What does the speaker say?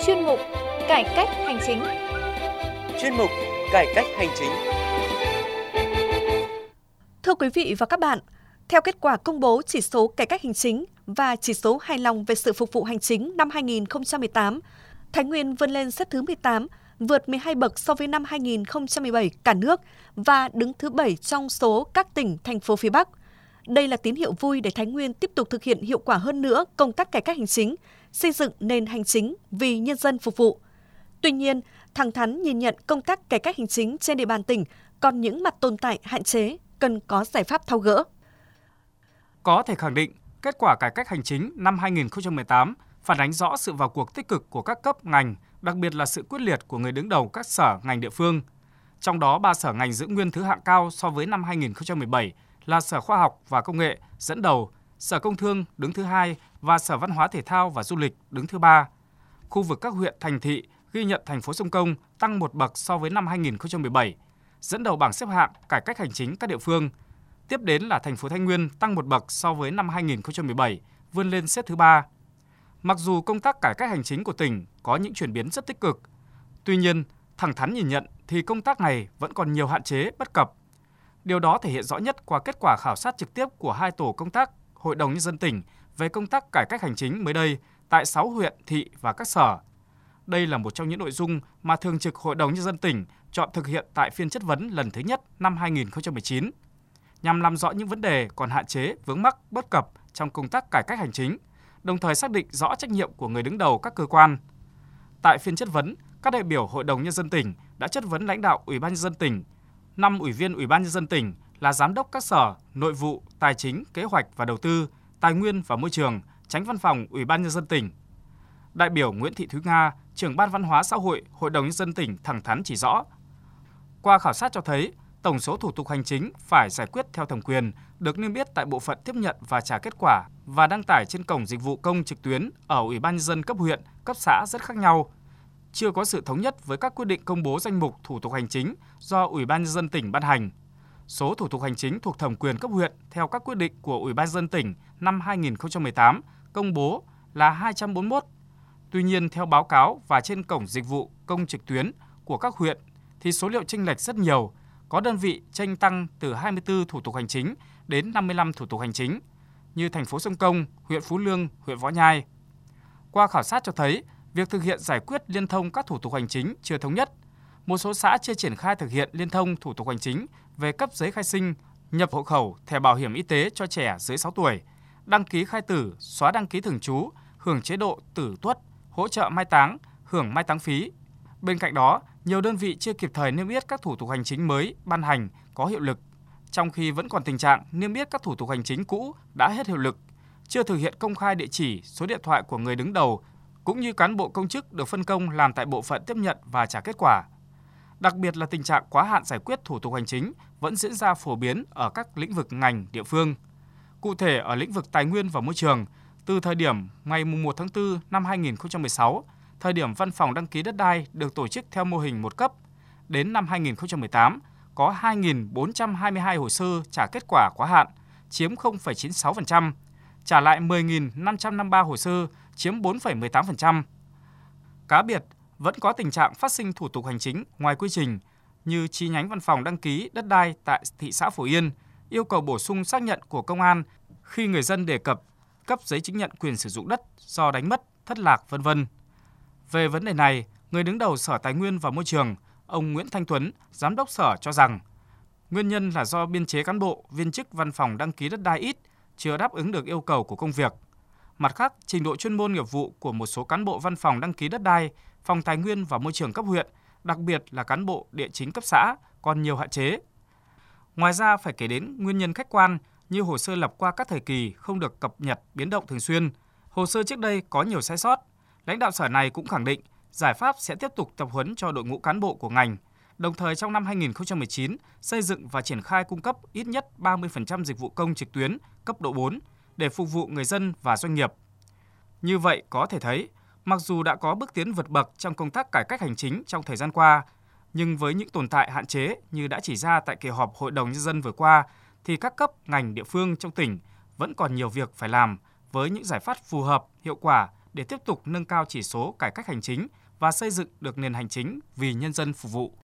chuyên mục Cải cách hành chính. Chuyên mục Cải cách hành chính. Thưa quý vị và các bạn, theo kết quả công bố chỉ số cải cách hành chính và chỉ số hài lòng về sự phục vụ hành chính năm 2018, Thái Nguyên vươn lên xếp thứ 18, vượt 12 bậc so với năm 2017 cả nước và đứng thứ 7 trong số các tỉnh, thành phố phía Bắc. Đây là tín hiệu vui để Thái Nguyên tiếp tục thực hiện hiệu quả hơn nữa công tác cải cách hành chính, xây dựng nền hành chính vì nhân dân phục vụ. Tuy nhiên, thẳng thắn nhìn nhận công tác cải cách hành chính trên địa bàn tỉnh còn những mặt tồn tại hạn chế, cần có giải pháp tháo gỡ. Có thể khẳng định, kết quả cải cách hành chính năm 2018 phản ánh rõ sự vào cuộc tích cực của các cấp ngành, đặc biệt là sự quyết liệt của người đứng đầu các sở ngành địa phương. Trong đó, 3 sở ngành giữ nguyên thứ hạng cao so với năm 2017 là Sở Khoa học và Công nghệ dẫn đầu, Sở Công Thương đứng thứ 2 và Sở Văn hóa Thể thao và Du lịch đứng thứ 3. Khu vực các huyện thành thị ghi nhận thành phố Sông Công tăng 1 bậc so với năm 2017, dẫn đầu bảng xếp hạng cải cách hành chính các địa phương. Tiếp đến là thành phố Thái Nguyên tăng 1 bậc so với năm 2017, vươn lên xếp thứ 3. Mặc dù công tác cải cách hành chính của tỉnh có những chuyển biến rất tích cực, tuy nhiên, thẳng thắn nhìn nhận thì công tác này vẫn còn nhiều hạn chế, bất cập. Điều đó thể hiện rõ nhất qua kết quả khảo sát trực tiếp của 2 tổ công tác Hội đồng Nhân dân tỉnh về công tác cải cách hành chính mới đây tại 6 huyện, thị và các sở. Đây là một trong những nội dung mà Thường trực Hội đồng Nhân dân tỉnh chọn thực hiện tại phiên chất vấn lần thứ nhất năm 2019, nhằm làm rõ những vấn đề còn hạn chế, vướng mắc, bất cập trong công tác cải cách hành chính, đồng thời xác định rõ trách nhiệm của người đứng đầu các cơ quan. Tại phiên chất vấn, các đại biểu Hội đồng Nhân dân tỉnh đã chất vấn lãnh đạo Ủy ban Nhân dân tỉnh, 5 ủy viên Ủy ban Nhân dân tỉnh là giám đốc các sở Nội vụ, Tài chính, Kế hoạch và Đầu tư, Tài nguyên và Môi trường, Chánh Văn phòng Ủy ban Nhân dân tỉnh. Đại biểu Nguyễn Thị Thúy Nga, trưởng Ban Văn hóa Xã hội Hội đồng Nhân dân tỉnh thẳng thắn chỉ rõ. Qua khảo sát cho thấy, tổng số thủ tục hành chính phải giải quyết theo thẩm quyền được niêm yết tại bộ phận tiếp nhận và trả kết quả và đăng tải trên cổng dịch vụ công trực tuyến ở Ủy ban Nhân dân cấp huyện, cấp xã rất khác nhau. Chưa có sự thống nhất với các quyết định công bố danh mục thủ tục hành chính do Ủy ban Nhân dân tỉnh ban hành. Số thủ tục hành chính thuộc thẩm quyền cấp huyện theo các quyết định của Ủy ban Nhân dân tỉnh năm 2018 công bố là 241. Tuy nhiên, theo báo cáo và trên cổng dịch vụ công trực tuyến của các huyện thì số liệu chênh lệch rất nhiều, có đơn vị chênh tăng từ 24 thủ tục hành chính đến 55 thủ tục hành chính, như thành phố Sông Công, huyện Phú Lương, huyện Võ Nhai. Qua khảo sát cho thấy, việc thực hiện giải quyết liên thông các thủ tục hành chính chưa thống nhất. Một số xã chưa triển khai thực hiện liên thông thủ tục hành chính về cấp giấy khai sinh, nhập hộ khẩu, thẻ bảo hiểm y tế cho trẻ dưới 6 tuổi, đăng ký khai tử, xóa đăng ký thường trú, hưởng chế độ tử tuất, hỗ trợ mai táng, hưởng mai táng phí. Bên cạnh đó, nhiều đơn vị chưa kịp thời niêm yết các thủ tục hành chính mới ban hành có hiệu lực, trong khi vẫn còn tình trạng niêm yết các thủ tục hành chính cũ đã hết hiệu lực, chưa thực hiện công khai địa chỉ, số điện thoại của người đứng đầu cũng như cán bộ công chức được phân công làm tại bộ phận tiếp nhận và trả kết quả. Đặc biệt là tình trạng quá hạn giải quyết thủ tục hành chính vẫn diễn ra phổ biến ở các lĩnh vực ngành địa phương. Cụ thể ở lĩnh vực tài nguyên và môi trường, từ thời điểm ngày 1 tháng 4 năm 2016, thời điểm văn phòng đăng ký đất đai được tổ chức theo mô hình một cấp, đến năm 2018 có 2.422 hồ sơ trả kết quả quá hạn, chiếm 0,96%, trả lại 10.553 hồ sơ, chiếm 4,18%. Cá biệt, vẫn có tình trạng phát sinh thủ tục hành chính ngoài quy trình như chi nhánh văn phòng đăng ký đất đai tại thị xã Phổ Yên yêu cầu bổ sung xác nhận của công an khi người dân đề cập cấp giấy chứng nhận quyền sử dụng đất do đánh mất, thất lạc, v.v. Về vấn đề này, người đứng đầu Sở Tài nguyên và Môi trường, ông Nguyễn Thanh Tuấn, giám đốc sở cho rằng nguyên nhân là do biên chế cán bộ, viên chức văn phòng đăng ký đất đai ít, chưa đáp ứng được yêu cầu của công việc. Mặt khác, trình độ chuyên môn nghiệp vụ của một số cán bộ văn phòng đăng ký đất đai, phòng tài nguyên và môi trường cấp huyện, đặc biệt là cán bộ địa chính cấp xã, còn nhiều hạn chế. Ngoài ra, phải kể đến nguyên nhân khách quan như hồ sơ lập qua các thời kỳ không được cập nhật biến động thường xuyên, hồ sơ trước đây có nhiều sai sót. Lãnh đạo sở này cũng khẳng định giải pháp sẽ tiếp tục tập huấn cho đội ngũ cán bộ của ngành, đồng thời trong năm 2019 xây dựng và triển khai cung cấp ít nhất 30% dịch vụ công trực tuyến cấp độ 4 để phục vụ người dân và doanh nghiệp. Như vậy có thể thấy, mặc dù đã có bước tiến vượt bậc trong công tác cải cách hành chính trong thời gian qua, nhưng với những tồn tại hạn chế như đã chỉ ra tại kỳ họp Hội đồng Nhân dân vừa qua, thì các cấp, ngành, địa phương trong tỉnh vẫn còn nhiều việc phải làm với những giải pháp phù hợp, hiệu quả để tiếp tục nâng cao chỉ số cải cách hành chính và xây dựng được nền hành chính vì nhân dân phục vụ.